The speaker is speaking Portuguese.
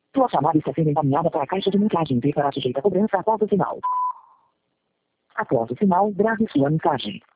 Sua chamada está sendo encaminhada para a caixa de mensagem e será sujeita a cobrança após o sinal. Após o sinal, grave sua mensagem.